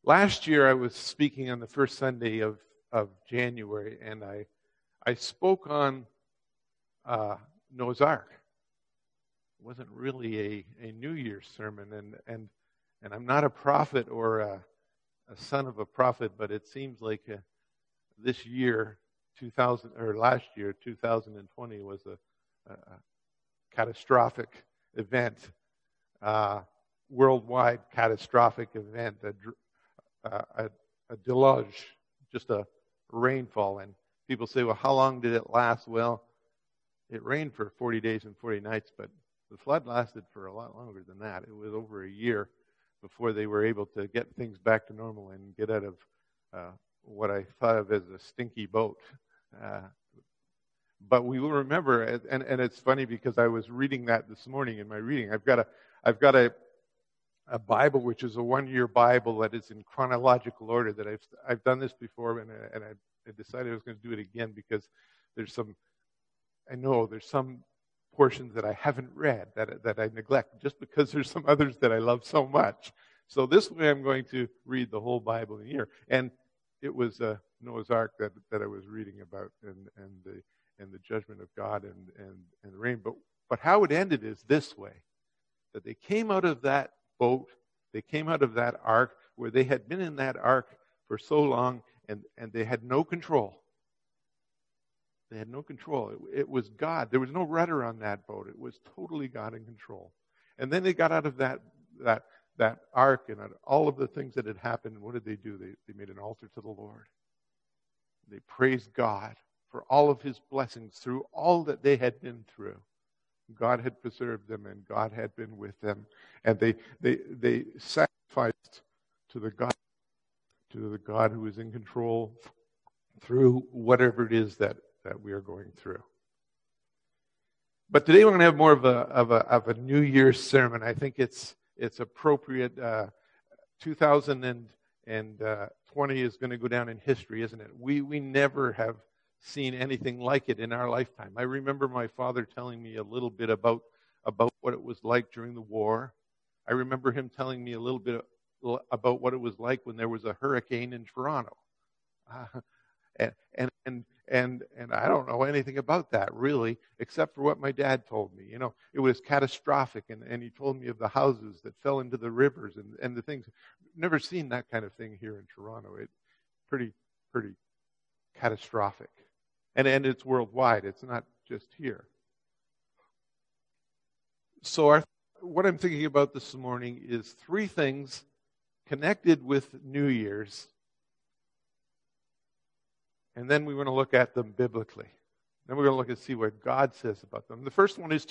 Last year I was speaking on the first Sunday of January, and I spoke on Noah's Ark. It wasn't really a New Year's sermon, and I'm not a prophet or a son of a prophet, but it seems like this year, last year, 2020, was a catastrophic event, worldwide catastrophic event, a deluge, just a rainfall. And people say, well, how long did it last? Well, it rained for 40 days and 40 nights, but the flood lasted for a lot longer than that. It was over a year before they were able to get things back to normal and get out of what I thought of as a stinky boat. But we will remember, and it's funny because I was reading that this morning in my reading. I've got a Bible which is a one-year Bible that is in chronological order. That I've done this before, and I decided I was going to do it again because there's some portions that I haven't read that I neglect just because there's some others that I love so much. So this way I'm going to read the whole Bible in a year. And it was Noah's Ark that I was reading about, and the judgment of God and the rain. But how it ended is this way: that they came out of that boat, they came out of that ark where they had been in that ark for so long, and they had no control. They had no control. It was God. There was no rudder on that boat. It was totally God in control. And then they got out of that ark and all of the things that had happened. And what did they do? They made an altar to the Lord. They praised God for all of His blessings through all that they had been through. God had preserved them, and God had been with them. And they sacrificed to the God who is in control through whatever it is that we are going through. But today we're going to have more of a New Year's sermon. I think it's appropriate. 2020 is going to go down in history, isn't it? We never have seen anything like it in our lifetime. I remember my father telling me a little bit about what it was like during the war. I remember him telling me a little bit about what it was like when there was a hurricane in Toronto. And I don't know anything about that really, except for what my dad told me. You know, it was catastrophic, and he told me of the houses that fell into the rivers and the things. Never seen that kind of thing here in Toronto. It's pretty catastrophic, and it's worldwide. It's not just here. So what I'm thinking about this morning is three things connected with New Year's. And then we're going to look at them biblically. Then we're going to look and see what God says about them. The first one is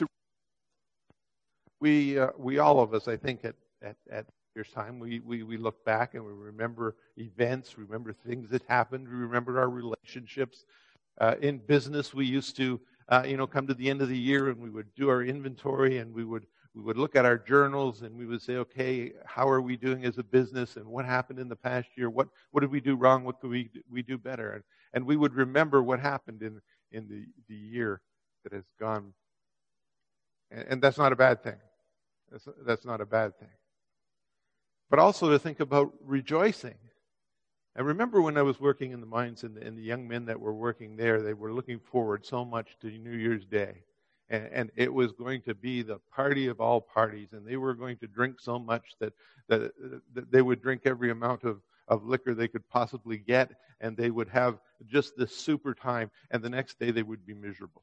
we all of us, I think, at Year's time, we look back and we remember events, remember things that happened, we remember our relationships. In business, we used to, come to the end of the year and we would do our inventory, and we would look at our journals and we would say, okay, how are we doing as a business, and what happened in the past year? What did we do wrong? What could we do better? And we would remember what happened in the year that has gone. And that's not a bad thing. That's not a bad thing. But also to think about rejoicing. I remember when I was working in the mines, and the young men that were working there, they were looking forward so much to New Year's Day. And it was going to be the party of all parties, and they were going to drink so much that they would drink every amount of liquor they could possibly get, and they would have just this super time, and the next day they would be miserable.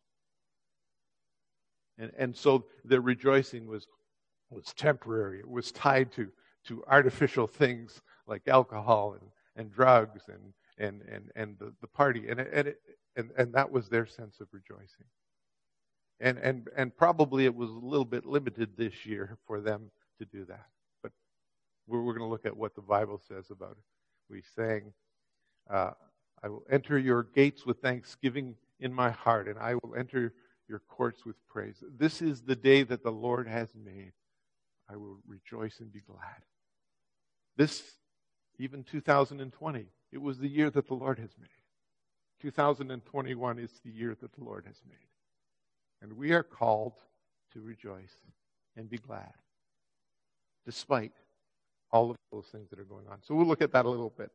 And so their rejoicing was temporary. It was tied to artificial things like alcohol and drugs and the party, and that was their sense of rejoicing. And probably it was a little bit limited this year for them to do that. But we're going to look at what the Bible says about it. We sang, I will enter your gates with thanksgiving in my heart, and I will enter your courts with praise. This is the day that the Lord has made. I will rejoice and be glad. This, even 2020, it was the year that the Lord has made. 2021 is the year that the Lord has made. And we are called to rejoice and be glad, despite all of those things that are going on. So we'll look at that a little bit.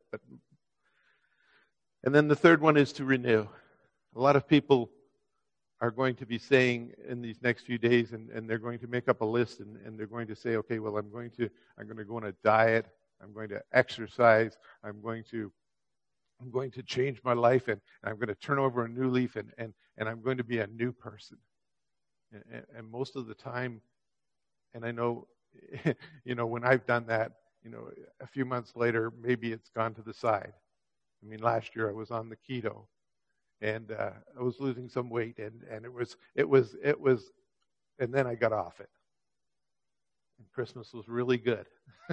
And then the third one is to renew. A lot of people are going to be saying in these next few days, and they're going to make up a list, and they're going to say, okay, well, I'm going to go on a diet, I'm going to exercise, I'm going to change my life, and I'm going to turn over a new leaf, and I'm going to be a new person. And most of the time, and I know, when I've done that, a few months later, maybe it's gone to the side. I mean, last year I was on the keto, and I was losing some weight, and it was, and then I got off it. And Christmas was really good.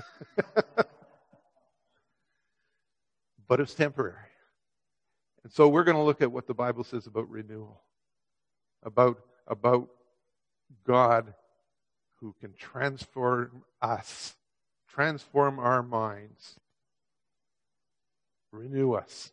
But it's temporary. And so we're going to look at what the Bible says about renewal, about God who can transform us, transform our minds, renew us.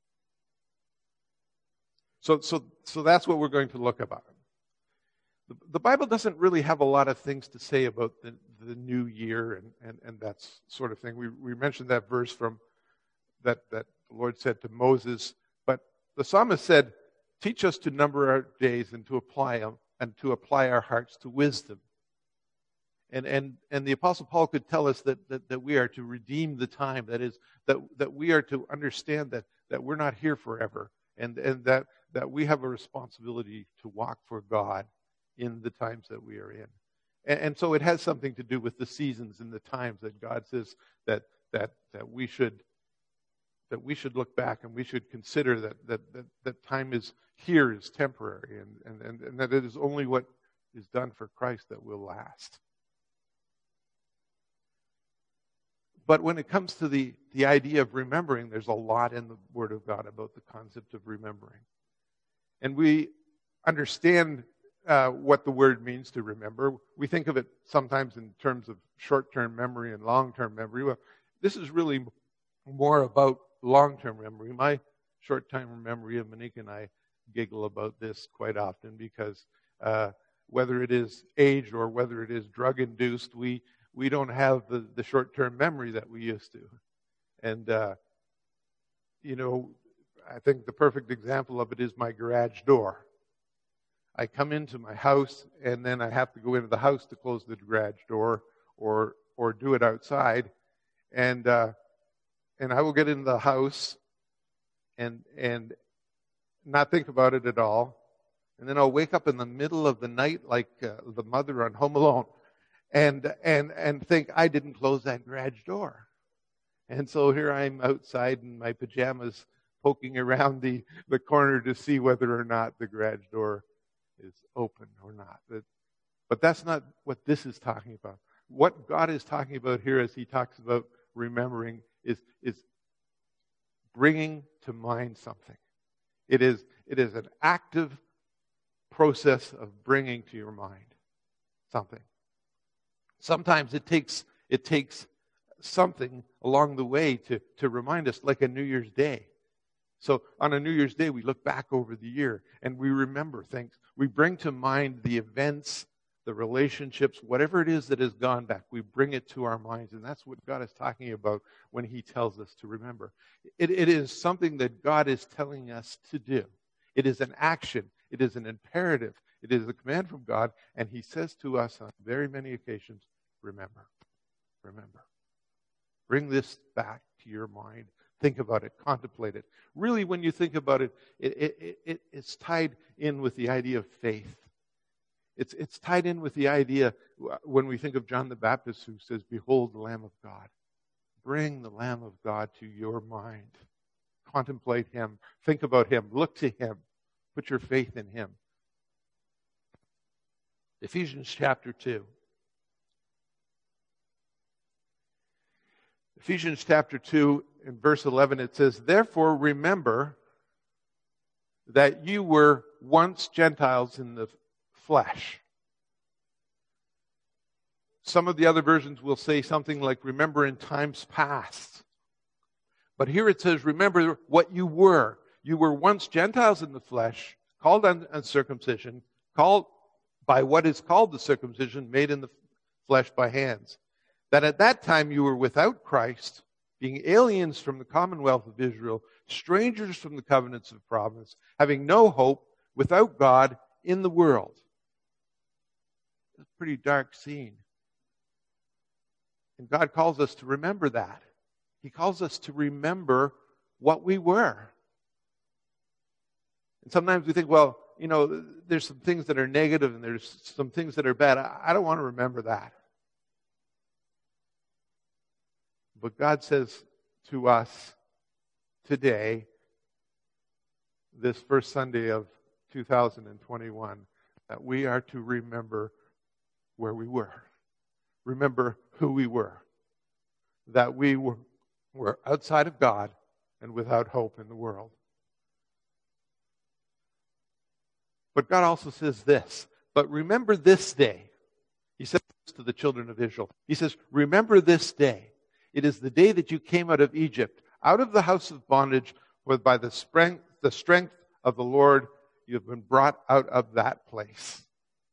So that's what we're going to look about. The Bible doesn't really have a lot of things to say about the new year and that sort of thing. We mentioned that verse from that the Lord said to Moses, but the psalmist said, teach us to number our days and to apply them, and to apply our hearts to wisdom. And the Apostle Paul could tell us that we are to redeem the time. That is, that we are to understand that we're not here forever, and that we have a responsibility to walk for God in the times that we are in. And so it has something to do with the seasons and the times that God says that we should look back, and we should consider that time is temporary, and that it is only what is done for Christ that will last. But when it comes to the idea of remembering, there's a lot in the Word of God about the concept of remembering. And we understand what the word means to remember. We think of it sometimes in terms of short-term memory and long-term memory. Well, this is really more about long-term memory. My short-term memory, and Monique and I giggle about this quite often, because whether it is age or whether it is drug-induced, we don't have the short-term memory that we used to. And, I think the perfect example of it is my garage door. I come into my house, and then I have to go into the house to close the garage door or do it outside. And I will get into the house and not think about it at all. And then I'll wake up in the middle of the night like the mother on Home Alone and think, I didn't close that garage door. And so here I'm outside in my pajamas poking around the corner to see whether or not the garage door is open or not. But that's not what this is talking about. What God is talking about here as he talks about remembering is bringing to mind something. It is an active process of bringing to your mind something. Sometimes it takes something along the way to remind us, like a New Year's Day. So on a New Year's Day, we look back over the year and we remember things. We bring to mind the events, the relationships, whatever it is that has gone back. We bring it to our minds, and that's what God is talking about when he tells us to remember. It is something that God is telling us to do. It is an action. It is an imperative. It is a command from God, and he says to us on very many occasions, remember. Remember. Bring this back to your mind. Think about it. Contemplate it. Really, when you think about it, it's tied in with the idea of faith. It's tied in with the idea when we think of John the Baptist, who says, behold the Lamb of God. Bring the Lamb of God to your mind. Contemplate him. Think about him. Look to him. Put your faith in him. Ephesians chapter 2. Ephesians chapter 2, in verse 11, it says, therefore remember that you were once Gentiles in the flesh. Some of the other versions will say something like, remember in times past. But here it says, remember what you were. You were once Gentiles in the flesh, called uncircumcision, called by what is called the circumcision, made in the flesh by hands. That at that time you were without Christ, being aliens from the commonwealth of Israel, strangers from the covenants of promise, having no hope, without God in the world. It's a pretty dark scene. And God calls us to remember that. He calls us to remember what we were. And sometimes we think, well, there's some things that are negative and there's some things that are bad. I don't want to remember that. But God says to us today, this first Sunday of 2021, that we are to remember where we were. Remember who we were. That we were outside of God and without hope in the world. But God also says this, but remember this day. He says this to the children of Israel. He says, remember this day. It is the day that you came out of Egypt, out of the house of bondage, where by the strength of the Lord you have been brought out of that place.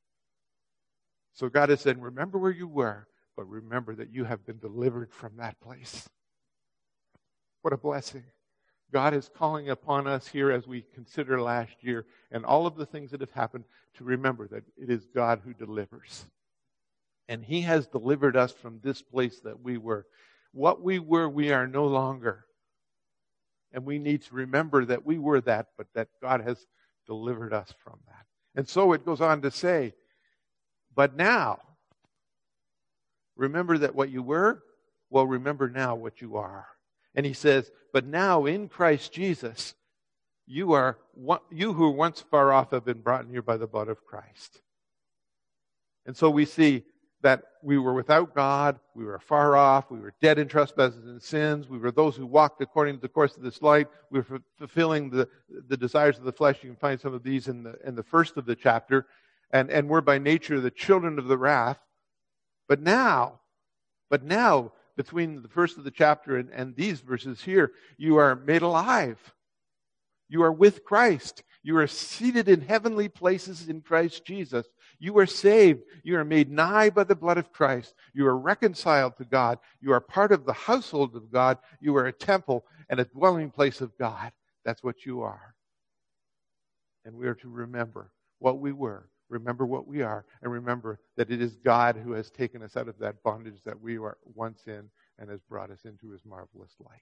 So God is saying, remember where you were, but remember that you have been delivered from that place. What a blessing. God is calling upon us here as we consider last year and all of the things that have happened to remember that it is God who delivers. And He has delivered us from this place that we were. What we were, we are no longer. And we need to remember that we were that, but that God has delivered us from that. And so it goes on to say, but now, remember that what you were, well, remember now what you are. And he says, but now in Christ Jesus, you who were once far off have been brought near by the blood of Christ. And so we see that we were without God, we were far off, we were dead in trespasses and sins, we were those who walked according to the course of this light, we were fulfilling the desires of the flesh. You can find some of these in the first of the chapter, and we're by nature the children of the wrath. But now, between the first of the chapter and these verses here, you are made alive. You are with Christ. You are seated in heavenly places in Christ Jesus. You are saved. You are made nigh by the blood of Christ. You are reconciled to God. You are part of the household of God. You are a temple and a dwelling place of God. That's what you are. And we are to remember what we were, remember what we are, and remember that it is God who has taken us out of that bondage that we were once in and has brought us into His marvelous light.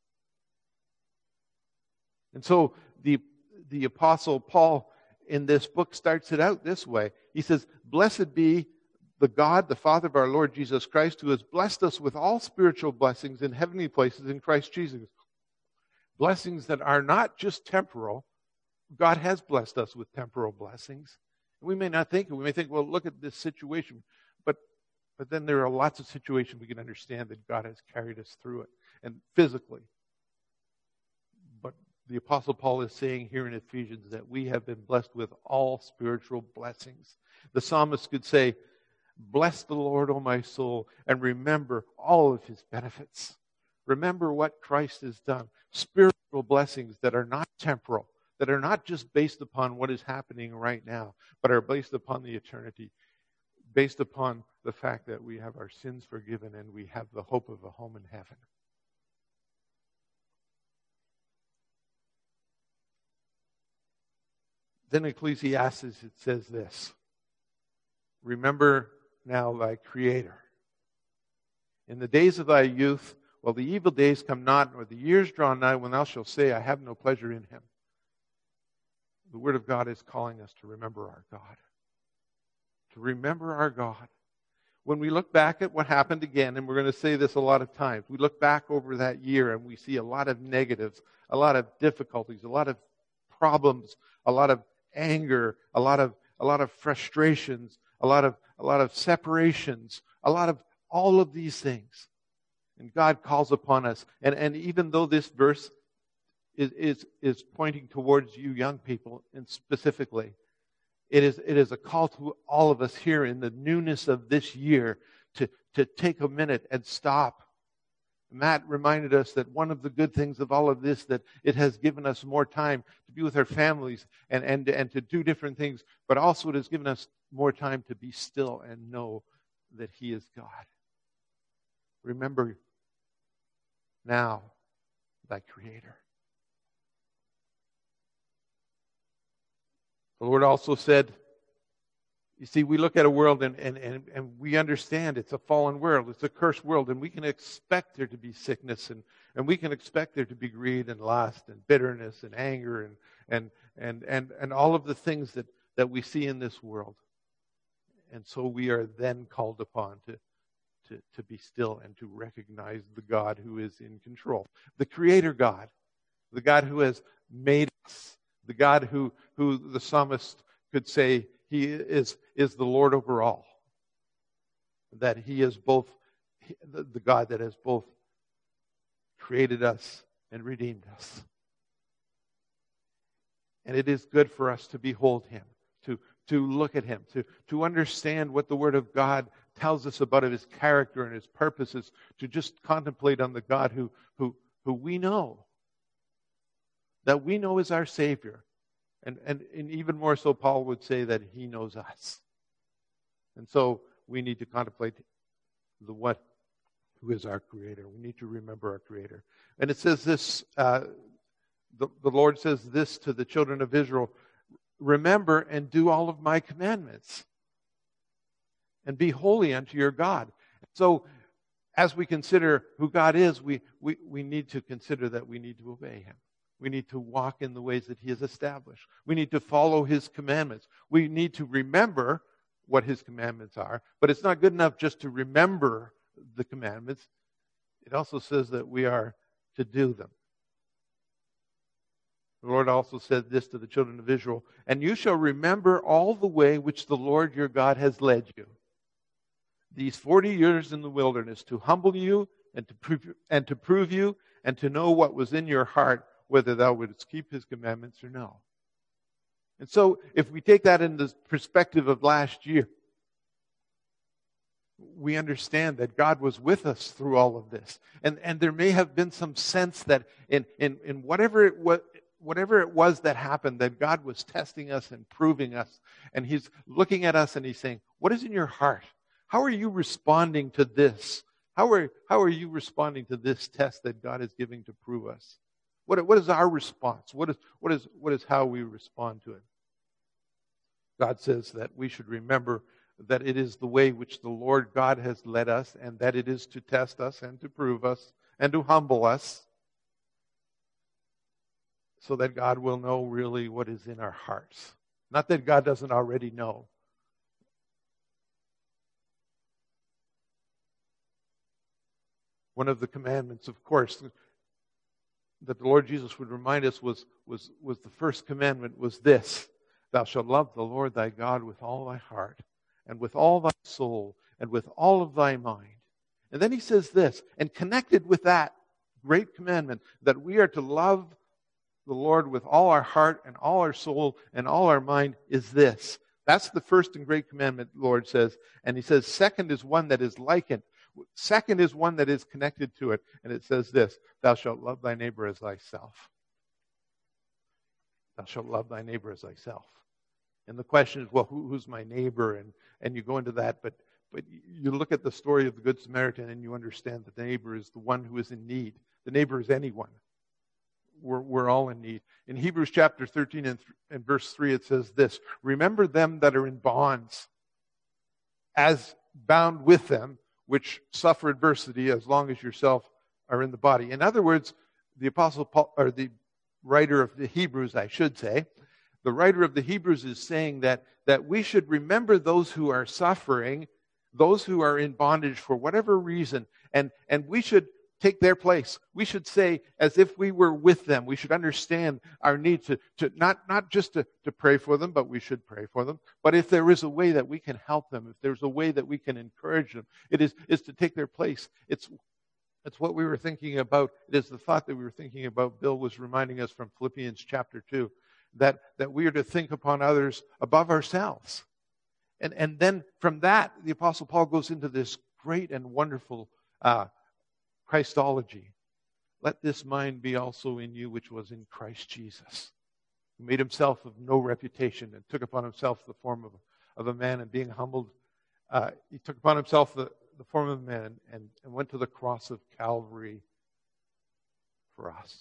And so the Apostle Paul in this book starts it out this way. He says, blessed be the God, the Father of our Lord Jesus Christ, who has blessed us with all spiritual blessings in heavenly places in Christ Jesus. Blessings that are not just temporal. God has blessed us with temporal blessings. We may not think, we may think, well, look at this situation. But then there are lots of situations we can understand that God has carried us through it, and physically. But the Apostle Paul is saying here in Ephesians that we have been blessed with all spiritual blessings. The psalmist could say, bless the Lord, O my soul, and remember all of His benefits. Remember what Christ has done. Spiritual blessings that are not temporal, that are not just based upon what is happening right now, but are based upon the eternity, based upon the fact that we have our sins forgiven and we have the hope of a home in heaven. Then Ecclesiastes, it says this, remember now thy Creator. In the days of thy youth, while the evil days come not, nor the years draw nigh, when thou shalt say, I have no pleasure in him. The Word of God is calling us to remember our God. To remember our God. When we look back at what happened again, and we're going to say this a lot of times, we look back over that year and we see a lot of negatives, a lot of difficulties, a lot of problems, a lot of anger, a lot of frustrations, a lot of separations, a lot of all of these things. And God calls upon us. And even though this verse is pointing towards you young people, and specifically, it is a call to all of us here in the newness of this year to take a minute and stop. Matt reminded us that one of the good things of all of this, that it has given us more time to be with our families and to do different things, but also it has given us more time to be still and know that He is God. remember now thy Creator. The Lord also said, you see, we look at a world and we understand it's a fallen world. It's a cursed world. And we can expect there to be sickness and we can expect there to be greed and lust and bitterness and anger and all of the things that we see in this world. And so we are then called upon to be still and to recognize the God who is in control. The Creator God. The God who has made us. The God who the psalmist could say, He is the Lord over all. That He is both the God that has both created us and redeemed us. And it is good for us to behold Him, to look at Him, to understand what the Word of God tells us about His character and His purposes, to just contemplate on the God who we know. That we know is our Savior. And even more so, Paul would say that He knows us. And so we need to contemplate who is our Creator. We need to remember our Creator. And it says this, the Lord says this to the children of Israel, remember and do all of my commandments. And be holy unto your God. So as we consider who God is, we need to consider that we need to obey Him. We need to walk in the ways that He has established. We need to follow His commandments. We need to remember what His commandments are. But it's not good enough just to remember the commandments. It also says that we are to do them. The Lord also said this to the children of Israel, and you shall remember all the way which the Lord your God has led you. These 40 years in the wilderness to humble you and to prove you and to know what was in your heart, whether thou wouldst keep His commandments or no. And so, if we take that in the perspective of last year, we understand that God was with us through all of this. And there may have been some sense that in whatever it was that happened, that God was testing us and proving us. And He's looking at us and He's saying, what is in your heart? How are you responding to this? How are you responding to this test that God is giving to prove us? What is our response? What is how we respond to it? God says that we should remember that it is the way which the Lord God has led us, and that it is to test us and to prove us and to humble us, so that God will know really what is in our hearts. Not that God doesn't already know. One of the commandments, of course, that the Lord Jesus would remind us was the first commandment was this: thou shalt love the Lord thy God with all thy heart and with all thy soul and with all of thy mind. And then He says this, and connected with that great commandment, that we are to love the Lord with all our heart and all our soul and all our mind, is this. That's the first and great commandment, the Lord says. And He says, second is one that is like it. Second is one that is connected to it. And it says this: thou shalt love thy neighbor as thyself. Thou shalt love thy neighbor as thyself. And the question is, well, who's my neighbor? And you go into that, but you look at the story of the Good Samaritan and you understand that the neighbor is the one who is in need. The neighbor is anyone. We're all in need. In Hebrews chapter 13 and verse 3, it says this: remember them that are in bonds, as bound with them, which suffer adversity as long as yourself are in the body. In other words, the Apostle Paul, or the writer of the Hebrews, I should say, the writer of the Hebrews is saying that we should remember those who are suffering, those who are in bondage for whatever reason, and we should take their place. We should say, as if we were with them, we should understand our need to not just to pray for them, but we should pray for them. But if there is a way that we can help them, if there's a way that we can encourage them, it is to take their place. It's what we were thinking about. It is the thought that we were thinking about. Bill was reminding us from Philippians chapter 2, that we are to think upon others above ourselves. And then from that, the Apostle Paul goes into this great and wonderful Christology. Let this mind be also in you, which was in Christ Jesus, who made Himself of no reputation and took upon Himself the form of a man, and being humbled, He took upon Himself the the form of man and went to the cross of Calvary for us.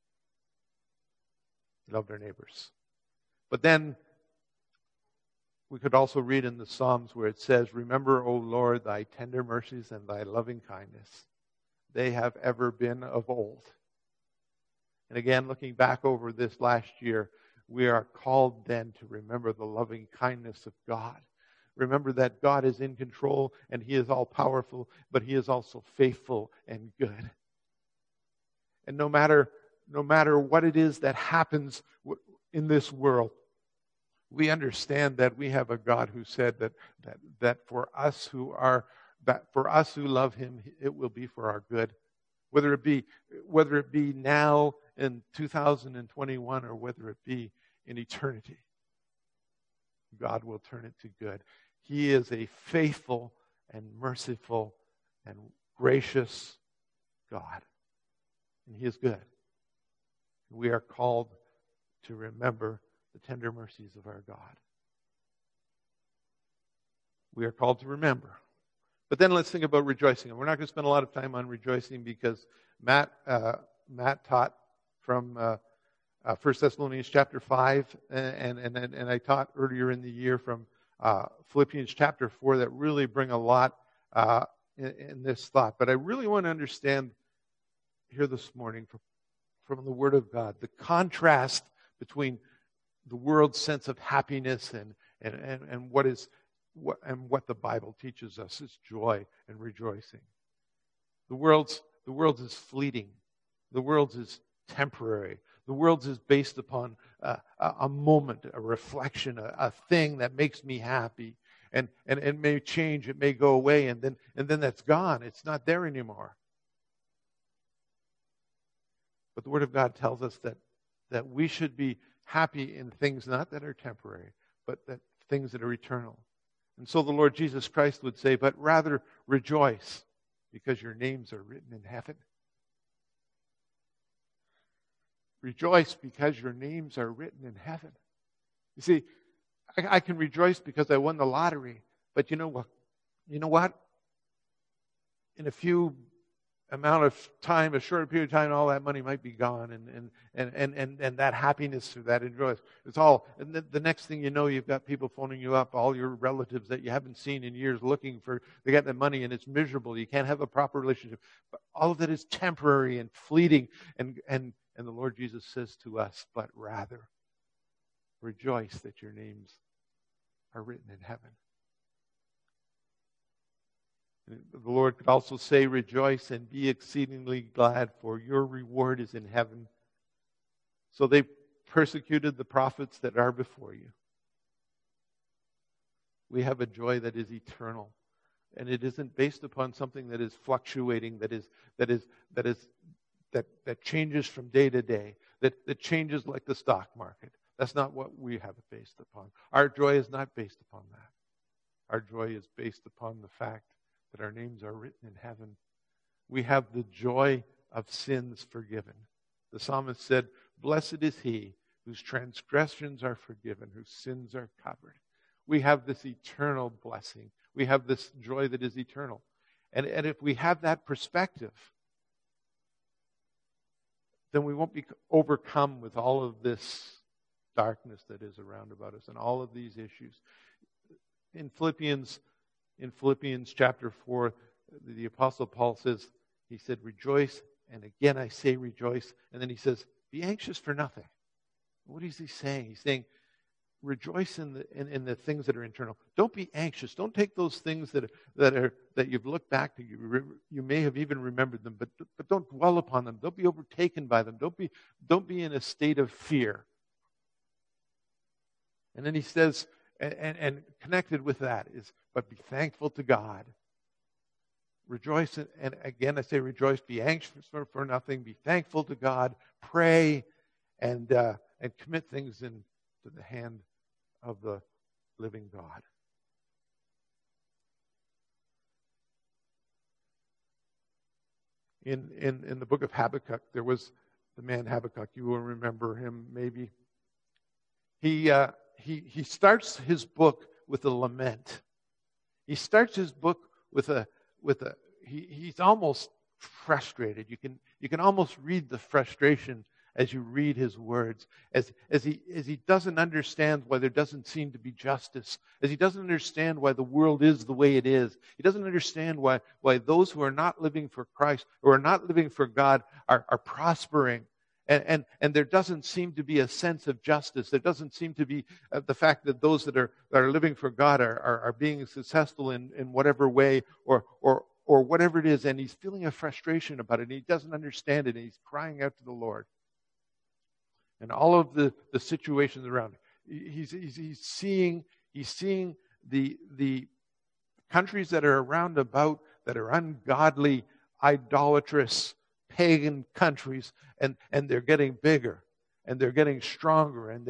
He loved our neighbors. But then we could also read in the Psalms where it says, "Remember, O Lord, thy tender mercies and thy loving kindness. They have ever been of old." And again, looking back over this last year, we are called then to remember the loving kindness of God. Remember that God is in control and He is all powerful, but He is also faithful and good. And no matter what it is that happens in this world, we understand that we have a God who said that for us who love Him, it will be for our good. Whether it be now in 2021 or whether it be in eternity, God will turn it to good. He is a faithful and merciful and gracious God. And He is good. We are called to remember the tender mercies of our God. We are called to remember. But then let's think about rejoicing. And we're not going to spend a lot of time on rejoicing because Matt taught from 1 Thessalonians chapter 5, and I taught earlier in the year from Philippians chapter 4 that really bring a lot in this thought. But I really want to understand here this morning from the Word of God the contrast between the world's sense of happiness and what the Bible teaches us is joy and rejoicing. The world's is fleeting. The world's is temporary. The world's is based upon a moment, a reflection, a thing that makes me happy. And it may change, it may go away, and then that's gone. It's not there anymore. But the Word of God tells us that we should be happy in things not that are temporary, but that things that are eternal. And so the Lord Jesus Christ would say, but rather rejoice because your names are written in heaven. Rejoice because your names are written in heaven. You see, I can rejoice because I won the lottery, but you know what? In a few amount of time, a short period of time, all that money might be gone, and that happiness or that enjoyment, it's all. And the next thing you know, you've got people phoning you up, all your relatives that you haven't seen in years, looking for they got the money, and it's miserable. You can't have a proper relationship. But all of that is temporary and fleeting, and the Lord Jesus says to us, but rather rejoice that your names are written in heaven. The Lord could also say, rejoice and be exceedingly glad, for your reward is in heaven. So they persecuted the prophets that are before you. We have a joy that is eternal, and it isn't based upon something that is fluctuating, that changes from day to day, that changes like the stock market. That's not what we have it based upon. Our joy is not based upon that. Our joy is based upon the fact that our names are written in heaven. We have the joy of sins forgiven. The psalmist said, blessed is he whose transgressions are forgiven, whose sins are covered. We have this eternal blessing. We have this joy that is eternal. And if we have that perspective, then we won't be overcome with all of this darkness that is around about us and all of these issues. In Philippians chapter 4, the Apostle Paul says, he said, rejoice, and again I say rejoice, and then he says, be anxious for nothing. What is he saying? He's saying, rejoice in the things that are internal. Don't be anxious. Don't take those things that you've looked back to. You may have even remembered them, but don't dwell upon them. Don't be overtaken by them. Don't be in a state of fear. And then he says, and connected with that is, but be thankful to God. Rejoice, and again I say rejoice, be anxious for nothing, be thankful to God, pray, and commit things into the hand of the living God. In the book of Habakkuk, there was the man Habakkuk. You will remember him maybe. He starts his book with a lament. He starts his book with he's almost frustrated. You can almost read the frustration as you read his words, as he doesn't understand why there doesn't seem to be justice, as he doesn't understand why the world is the way it is. He doesn't understand why those who are not living for Christ, who are not living for God, are prospering. And there doesn't seem to be a sense of justice. There doesn't seem to be the fact that those that are living for God are being successful in whatever way or whatever it is. And he's feeling a frustration about it. And he doesn't understand it. And he's crying out to the Lord. And all of the situations around him. He's seeing the countries that are around about that are ungodly, idolatrous, pagan countries, and they're getting bigger, and they're getting stronger, and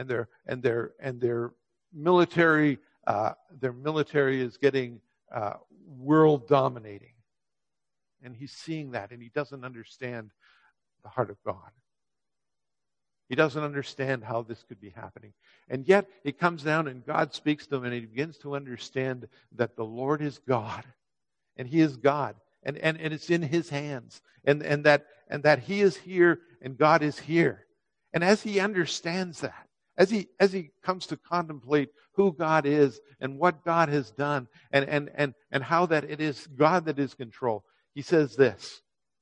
their military is getting world dominating. And he's seeing that, and he doesn't understand the heart of God. He doesn't understand how this could be happening. And yet, it comes down and God speaks to him and he begins to understand that the Lord is God. And he is God. And it's in his hands. And that he is here and God is here. And as he understands that, as he comes to contemplate who God is and what God has done and how that it is God that is control, he says this.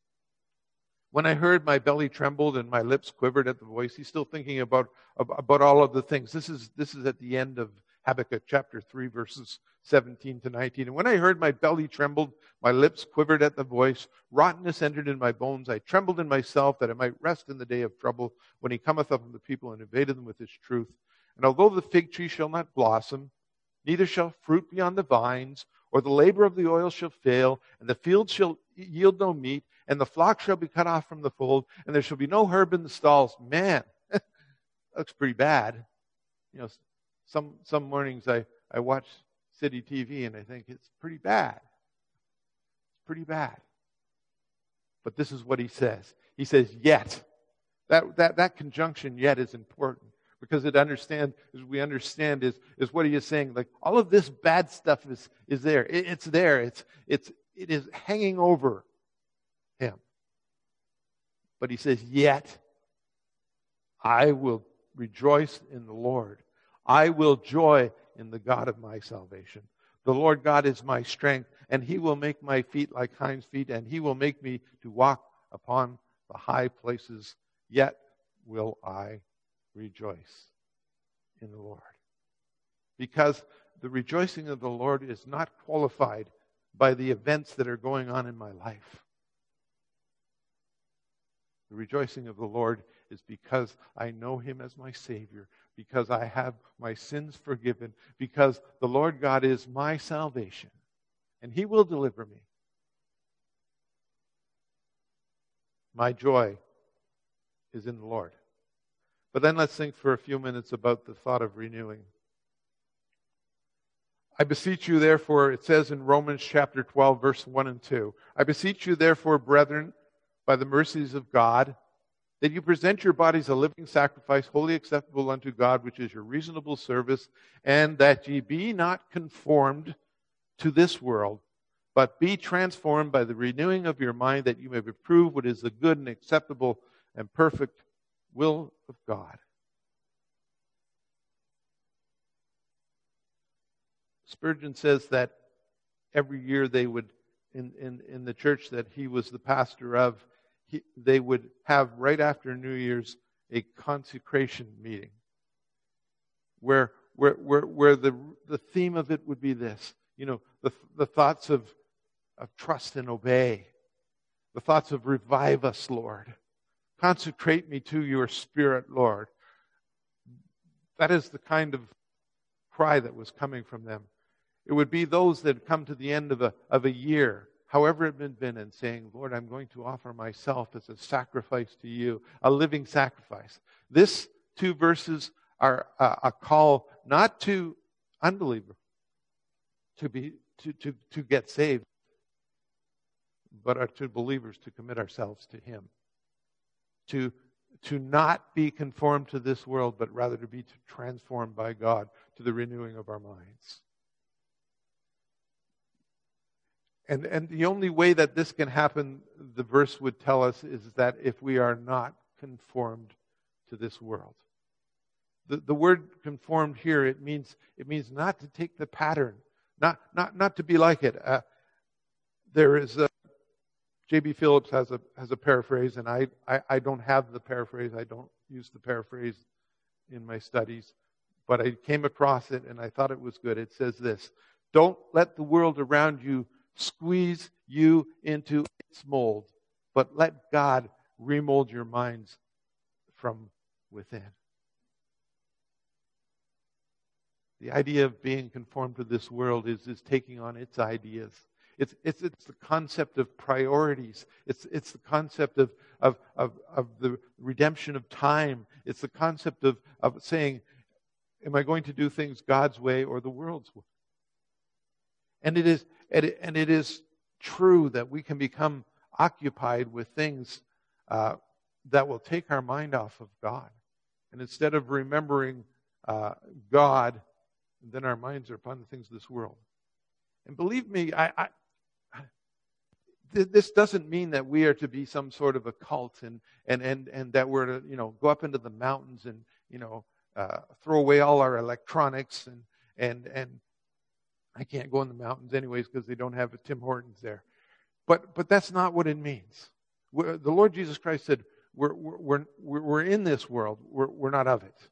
When I heard, my belly trembled and my lips quivered at the voice. He's still thinking about all of the things. This is at the end of Habakkuk chapter 3, verses 17 to 19. And when I heard, my belly trembled, my lips quivered at the voice. Rottenness entered in my bones. I trembled in myself that I might rest in the day of trouble when he cometh up on the people and invaded them with his truth. And although the fig tree shall not blossom, neither shall fruit be on the vines, or the labor of the oil shall fail, and the field shall yield no meat, and the flock shall be cut off from the fold, and there shall be no herb in the stalls. Man, that looks pretty bad. You know, some mornings I watch City TV and I think it's pretty bad. It's pretty bad. But this is what he says. He says, yet. That conjunction yet is important. Because we understand is what he is saying. Like all of this bad stuff is there. It's there. It is hanging over him. But he says, yet I will rejoice in the Lord. I will joy in the God of my salvation. The Lord God is my strength, and he will make my feet like hinds' feet, and he will make me to walk upon the high places. Yet will I rejoice in the Lord. Because the rejoicing of the Lord is not qualified by the events that are going on in my life. The rejoicing of the Lord is because I know him as my Savior, because I have my sins forgiven, because the Lord God is my salvation, and he will deliver me. My joy is in the Lord. But then let's think for a few minutes about the thought of renewing. I beseech you, therefore, it says in Romans chapter 12, verse 1 and 2, I beseech you, therefore, brethren, by the mercies of God, that you present your bodies a living sacrifice, wholly acceptable unto God, which is your reasonable service, and that ye be not conformed to this world, but be transformed by the renewing of your mind, that you may prove what is the good and acceptable and perfect will of God. Spurgeon says that every year they would, in the church that he was the pastor of, they would have right after New Year's a consecration meeting where the theme of it would be this, the thoughts of trust and obey, the thoughts of revive us, Lord. Consecrate me to your Spirit, Lord. That is the kind of cry that was coming from them. It would be those that come to the end of a year, however it had been, and saying, Lord, I'm going to offer myself as a sacrifice to you, a living sacrifice. These two verses are a call not to unbelievers to get saved, but are to believers to commit ourselves to him. To not be conformed to this world, but rather to be transformed by God to the renewing of our minds. And the only way that this can happen, the verse would tell us, is that if we are not conformed to this world. The word conformed here, it means not to take the pattern, not to be like it. There is J.B. Phillips has a paraphrase, and I don't have the paraphrase. I don't use the paraphrase in my studies, but I came across it and I thought it was good. It says this: "Don't let the world around you squeeze you into its mold, but let God remold your minds from within." The idea of being conformed to this world is taking on its ideas. It's the concept of priorities. It's the concept of the redemption of time. It's the concept of saying, am I going to do things God's way or the world's way? And it is true that we can become occupied with things that will take our mind off of God. And instead of remembering God, then our minds are upon the things of this world. And believe me, this doesn't mean that we are to be some sort of a cult and that we're to go up into the mountains and throw away all our electronics and I can't go in the mountains anyways because they don't have a Tim Hortons there. But that's not what it means. The Lord Jesus Christ said we're in this world. We're not of it.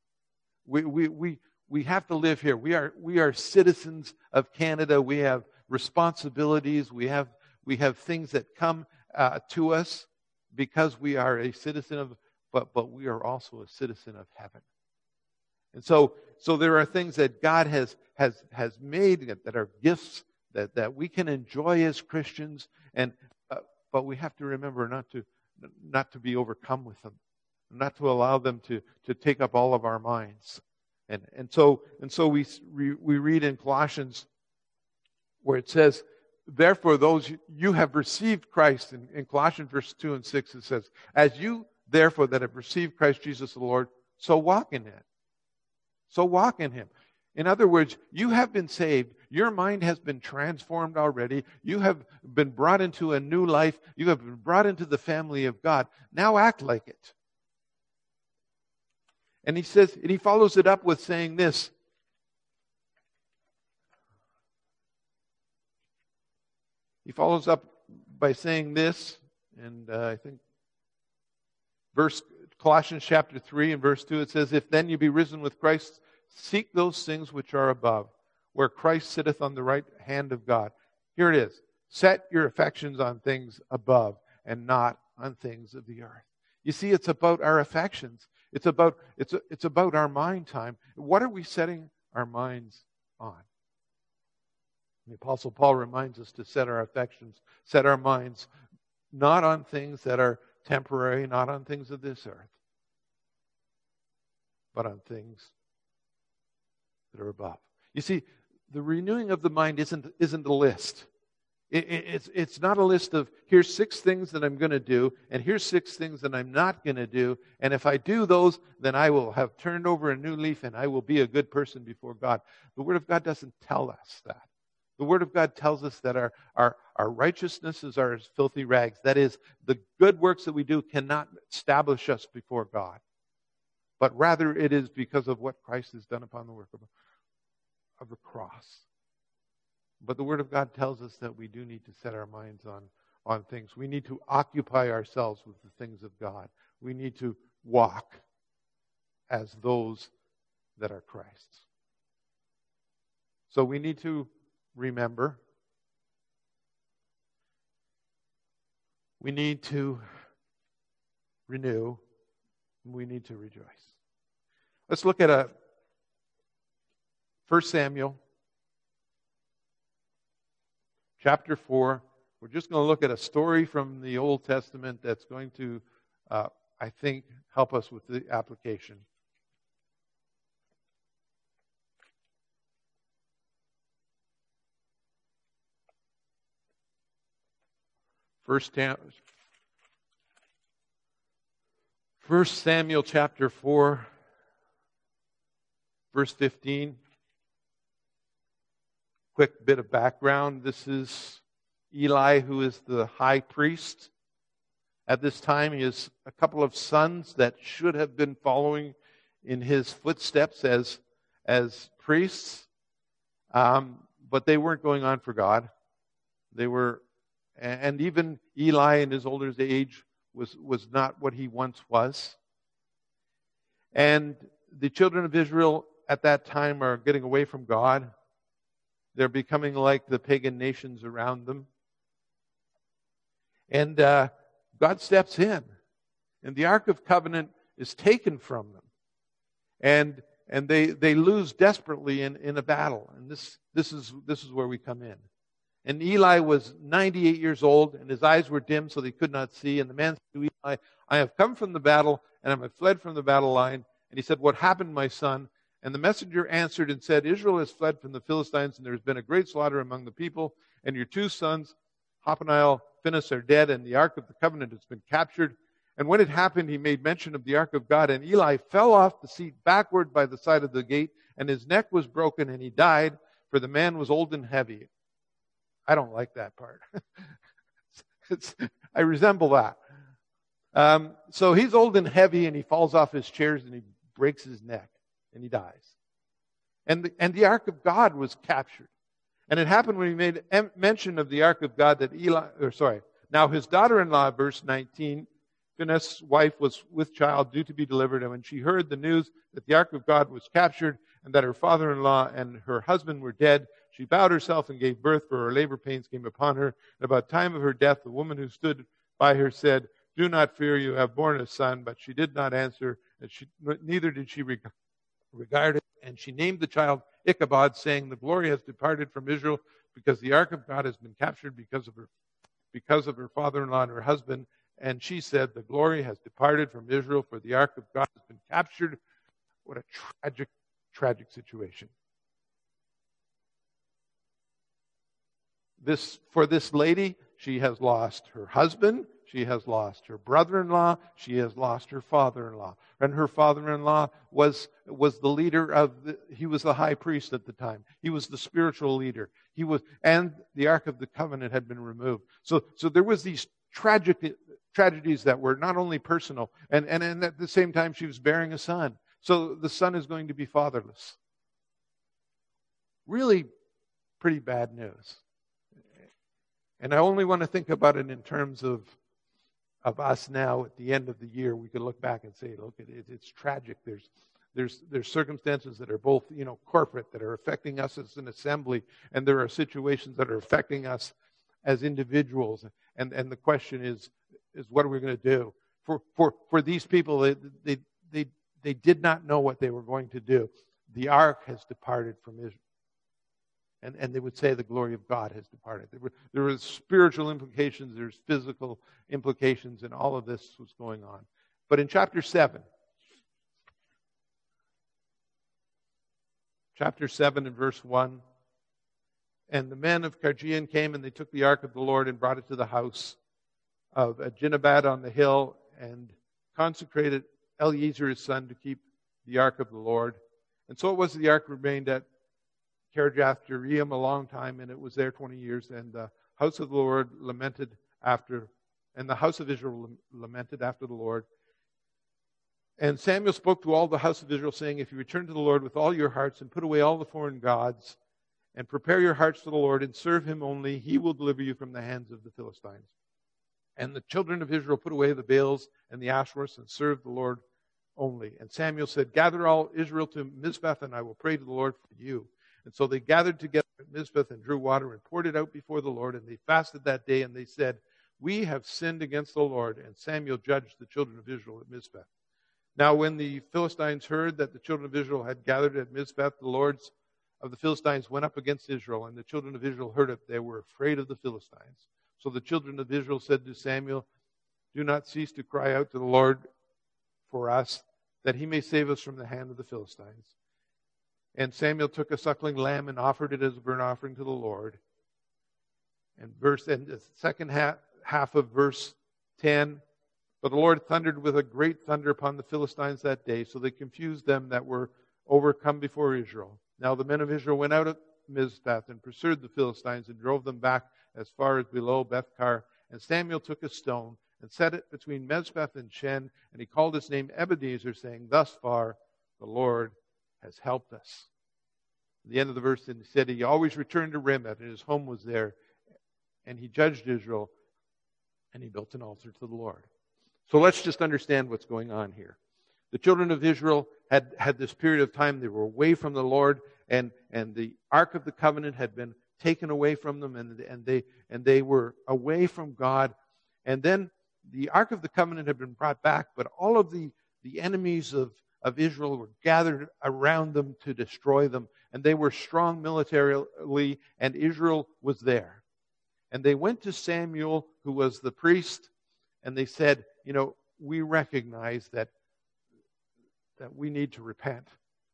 We have to live here. We are citizens of Canada. We have responsibilities. We have things that come to us because we are a citizen of, but we are also a citizen of heaven. And so there are things that God has made that are gifts that we can enjoy as Christians, but we have to remember not to be overcome with them, not to allow them to take up all of our minds. And so we read in Colossians where it says, "Therefore, those you have received Christ," in Colossians verse 2 and 6, it says, "As you therefore that have received Christ Jesus the Lord, so walk in it." So walk in Him. In other words, you have been saved. Your mind has been transformed already. You have been brought into a new life. You have been brought into the family of God. Now act like it. And he says, and he follows it up with saying this. He follows up by saying this, and I think Colossians chapter 3 and verse 2, it says, "If then you be risen with Christ, seek those things which are above, where Christ sitteth on the right hand of God." Here it is. Set your affections on things above and not on things of the earth. You see, it's about our affections. It's about our mind time. What are we setting our minds on? The Apostle Paul reminds us to set our affections, set our minds, not on things that are temporary, not on things of this earth, but on things that are above. You see, the renewing of the mind isn't a list. It's not a list of, here's 6 things that I'm going to do, and here's 6 things that I'm not going to do, and if I do those, then I will have turned over a new leaf and I will be a good person before God. The Word of God doesn't tell us that. The Word of God tells us that our righteousnesses are as filthy rags. That is, the good works that we do cannot establish us before God. But rather it is because of what Christ has done upon the work of the cross. But the Word of God tells us that we do need to set our minds on things. We need to occupy ourselves with the things of God. We need to walk as those that are Christ's. So we need to remember. We need to renew. We need to rejoice. Let's look at 1 Samuel chapter 4. We're just going to look at a story from the Old Testament that's going to, I think, help us with the application. First Samuel chapter 4, verse 15. Quick bit of background. This is Eli, who is the high priest. At this time, he has a couple of sons that should have been following in his footsteps as priests, but they weren't going on for God. They were, and even Eli in his older age was not what he once was. And the children of Israel at that time are getting away from God. They're becoming like the pagan nations around them. And God steps in, and the Ark of Covenant is taken from them. And they lose desperately in a battle. And this is where we come in. And Eli was 98 years old, and his eyes were dim, so they could not see. And the man said to Eli, I have come from the battle, and I have fled from the battle line. And he said, what happened, my son? And the messenger answered and said, Israel has fled from the Philistines, and there has been a great slaughter among the people. And your two sons, Hophni, Phinehas, are dead, and the Ark of the Covenant has been captured. And when it happened, he made mention of the Ark of God. And Eli fell off the seat backward by the side of the gate, and his neck was broken, and he died, for the man was old and heavy. I don't like that part. I resemble that. So he's old and heavy, and he falls off his chairs, and he breaks his neck, and he dies. And the Ark of God was captured. And it happened when he made mention of the Ark of God that now his daughter-in-law, verse 19, Phinehas' wife was with child due to be delivered, and when she heard the news that the Ark of God was captured and that her father-in-law and her husband were dead, she bowed herself and gave birth, for her labor pains came upon her. And about the time of her death, the woman who stood by her said, do not fear, you have borne a son. But she did not answer, and neither did she regard it. And she named the child Ichabod, saying, the glory has departed from Israel, because the Ark of God has been captured because of her father-in-law and her husband. And she said, the glory has departed from Israel, for the Ark of God has been captured. What a tragic, tragic situation. For this lady, she has lost her husband, she has lost her brother-in-law, she has lost her father-in-law. And her father-in-law was the leader he was the high priest at the time. He was the spiritual leader. And the Ark of the Covenant had been removed. So there was these tragedies that were not only personal, and at the same time she was bearing a son. So the son is going to be fatherless. Really pretty bad news. And I only want to think about it in terms of us now at the end of the year. We could look back and say, look, it's tragic. There's circumstances that are both, corporate, that are affecting us as an assembly, and there are situations that are affecting us as individuals. And the question is what are we going to do? For these people, they did not know what they were going to do. The ark has departed from Israel. And they would say the glory of God has departed. There were spiritual implications, there's physical implications, and all of this was going on. But in chapter 7 and verse 1, and the men of Cargian came, and they took the ark of the Lord and brought it to the house of Abinadab on the hill, and consecrated Eleazar his son to keep the ark of the Lord. And so it was, the ark remained at Kirjath-jearim a long time, and it was there 20 years. And the house of the Lord lamented after, and the house of Israel lamented after the Lord. And Samuel spoke to all the house of Israel, saying, if you return to the Lord with all your hearts and put away all the foreign gods, and prepare your hearts to the Lord and serve him only, he will deliver you from the hands of the Philistines. And the children of Israel put away the Baals and the Ashtoreths and served the Lord only. And Samuel said, gather all Israel to Mizpah, and I will pray to the Lord for you. And so they gathered together at Mizpah and drew water and poured it out before the Lord. And they fasted that day, and they said, we have sinned against the Lord. And Samuel judged the children of Israel at Mizpah. Now when the Philistines heard that the children of Israel had gathered at Mizpah, the lords of the Philistines went up against Israel. And the children of Israel heard it. They were afraid of the Philistines. So the children of Israel said to Samuel, do not cease to cry out to the Lord for us, that he may save us from the hand of the Philistines. And Samuel took a suckling lamb and offered it as a burnt offering to the Lord. And the second half of verse 10, but the Lord thundered with a great thunder upon the Philistines that day, so they confused them that were overcome before Israel. Now the men of Israel went out of Mizpah and pursued the Philistines and drove them back as far as below Bethkar. And Samuel took a stone and set it between Mizpah and Shen, and he called his name Ebenezer, saying, thus far the Lord has helped us. At the end of the verse, and he said he always returned to Ramah, and his home was there. And he judged Israel, and he built an altar to the Lord. So let's just understand what's going on here. The children of Israel had this period of time. They were away from the Lord, and the Ark of the Covenant had been taken away from them, and they were away from God. And then the Ark of the Covenant had been brought back, but all of the enemies of Israel were gathered around them to destroy them. And they were strong militarily, and Israel was there. And they went to Samuel, who was the priest, and they said, we recognize that we need to repent.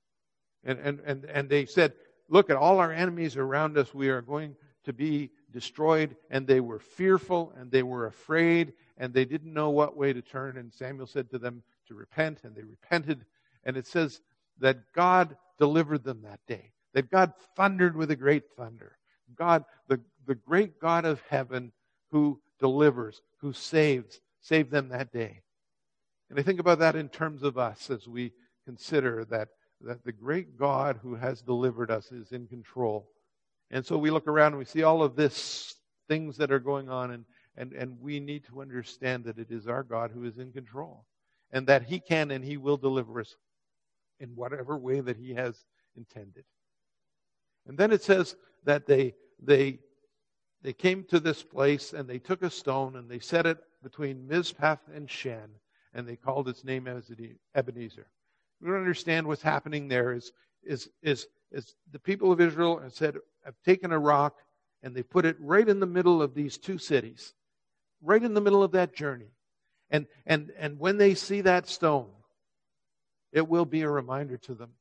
And they said, look, at all our enemies around us, we are going to be destroyed. And they were fearful, and they were afraid, and they didn't know what way to turn. And Samuel said to them to repent, and they repented. And it says that God delivered them that day, that God thundered with a great thunder. God, the great God of heaven who delivers, who saved them that day. And I think about that in terms of us as we consider that the great God who has delivered us is in control. And so we look around and we see all of this things that are going on, and we need to understand that it is our God who is in control, and that He can and He will deliver us in whatever way that He has intended. And then it says that they came to this place, and they took a stone and they set it between Mizpah and Shen, and they called its name Ebenezer. We don't understand what's happening there is the people of Israel have taken a rock and they put it right in the middle of these two cities, right in the middle of that journey. And when they see that stone, it will be a reminder to them.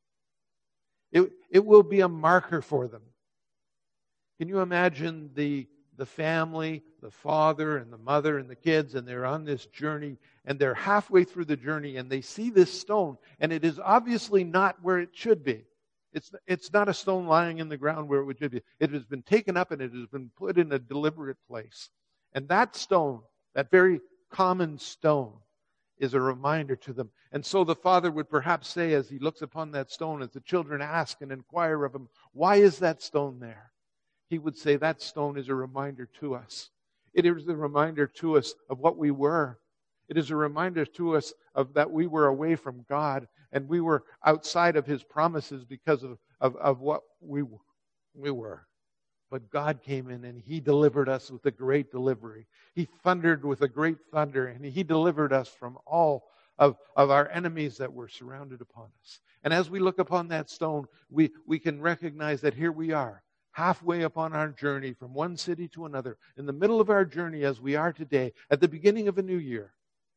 It will be a marker for them. Can you imagine the family, the father and the mother and the kids, and they're on this journey, and they're halfway through the journey, and they see this stone, and it is obviously not where it should be. It's not a stone lying in the ground where it should be. It has been taken up and it has been put in a deliberate place. And that stone, that very common stone, is a reminder to them. And so the father would perhaps say, as he looks upon that stone, as the children ask and inquire of him, why is that stone there? He would say that stone is a reminder to us. It is a reminder to us of what we were. It is a reminder to us of that we were away from God and we were outside of His promises because of what we were. But God came in and He delivered us with a great delivery. He thundered with a great thunder, and He delivered us from all of our enemies that were surrounded upon us. And as we look upon that stone, we can recognize that here we are, halfway upon our journey from one city to another, in the middle of our journey as we are today, at the beginning of a new year.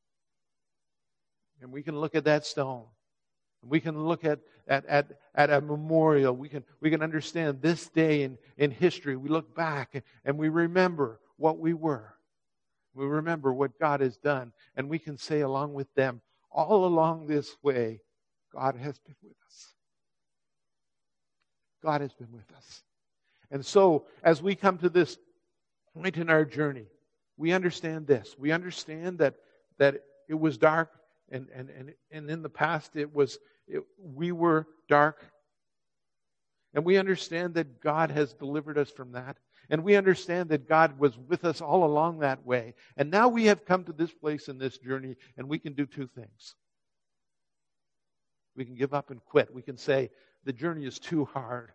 And we can look at that stone. We can look at a memorial. We can understand this day in history. We look back and we remember what we were. We remember what God has done. And we can say along with them, all along this way, God has been with us. God has been with us. And so, as we come to this point in our journey, we understand this. We understand that it was dark, and in the past we were dark. And we understand that God has delivered us from that. And we understand that God was with us all along that way. And now we have come to this place in this journey, and we can do two things. We can give up and quit. We can say, the journey is too hard.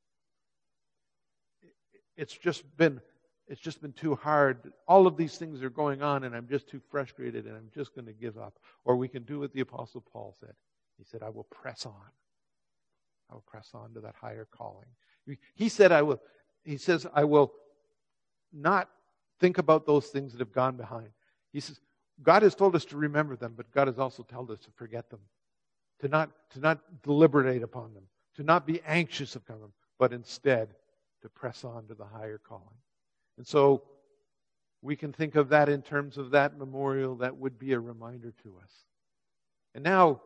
It's just been too hard. All of these things are going on, and I'm just too frustrated, and I'm just going to give up. Or we can do what the Apostle Paul said. He said, I will press on. I will press on to that higher calling. He said, I will not think about those things that have gone behind. He says, God has told us to remember them, but God has also told us to forget them. To not deliberate upon them. To not be anxious upon them, but instead to press on to the higher calling. And so we can think of that in terms of that memorial that would be a reminder to us. And now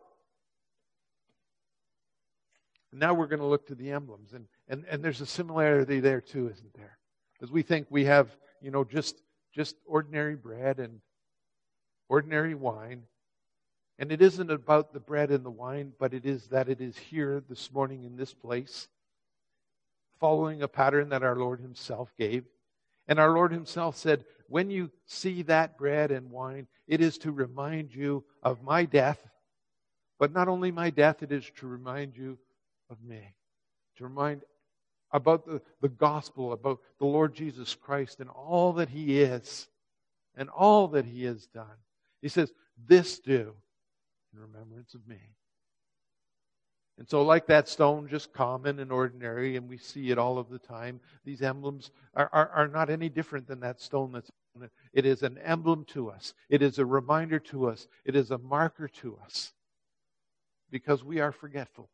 we're going to look to the emblems. And there's a similarity there too, isn't there? As we think we have, just ordinary bread and ordinary wine. And it isn't about the bread and the wine, but it is that it is here this morning in this place, following a pattern that our Lord Himself gave. And our Lord Himself said, when you see that bread and wine, it is to remind you of my death. But not only my death, it is to remind you of me. To remind about the gospel, about the Lord Jesus Christ and all that He is and all that He has done. He says, this do in remembrance of me. And so like that stone, just common and ordinary, and we see it all of the time, these emblems are not any different than that stone that's on it. It is an emblem to us. It is a reminder to us. It is a marker to us. Because we are forgetful.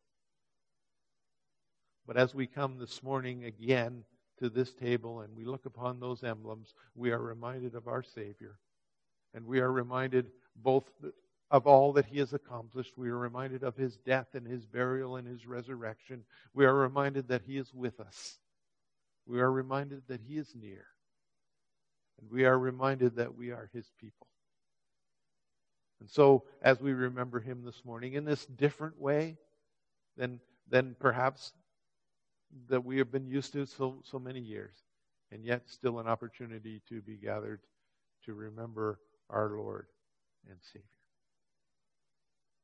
But as we come this morning again to this table and we look upon those emblems, we are reminded of our Savior. And we are reminded both of all that He has accomplished. We are reminded of His death and His burial and His resurrection. We are reminded that He is with us. We are reminded that He is near. And we are reminded that we are His people. And so, as we remember Him this morning in this different way than perhaps that we have been used to so many years, and yet still an opportunity to be gathered to remember our Lord and Savior.